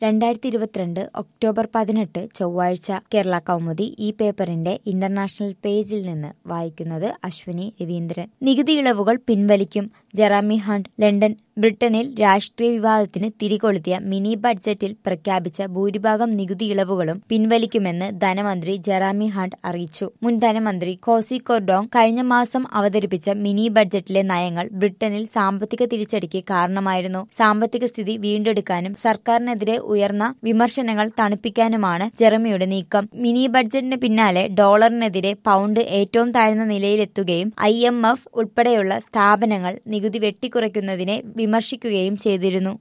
2022 October 18 ചൊവ്വാഴ്ച കേരള കൗമുദി ഈ പേപ്പറിന്റെ ഇന്റർനാഷണൽ പേജിൽ നിന്ന് വായിക്കുന്നത് അശ്വിനി രവീന്ദ്രൻ. നികുതി ഇളവുകൾ പിൻവലിക്കും. Jeremy hunt, London. ബ്രിട്ടനിൽ രാഷ്ട്രീയ വിവാദത്തിന് തിരികൊളുത്തിയ മിനി ബഡ്ജറ്റിൽ പ്രഖ്യാപിച്ച ഭൂരിഭാഗം നികുതി ഇളവുകളും പിൻവലിക്കുമെന്ന് ധനമന്ത്രി ജെറമി ഹണ്ട് അറിയിച്ചു. മുൻ ധനമന്ത്രി കോസി കൊർഡോങ് കഴിഞ്ഞ മാസം അവതരിപ്പിച്ച മിനി ബഡ്ജറ്റിലെ നയങ്ങൾ ബ്രിട്ടനിൽ സാമ്പത്തിക തിരിച്ചടിക്ക് കാരണമായിരുന്നു. സാമ്പത്തിക സ്ഥിതി വീണ്ടെടുക്കാനും സർക്കാരിനെതിരെ ഉയർന്ന വിമർശനങ്ങൾ തണുപ്പിക്കാനുമാണ് ജെറമിയുടെ നീക്കം. മിനി ബഡ്ജറ്റിന് പിന്നാലെ ഡോളറിനെതിരെ പൗണ്ട് ഏറ്റവും താഴ്ന്ന നിലയിലെത്തുകയും IMF ഉൾപ്പെടെയുള്ള സ്ഥാപനങ്ങൾ നികുതി വെട്ടിക്കുറയ്ക്കുന്നതിനെ വിമർശിക്കുകയും ചെയ്തിരുന്നു.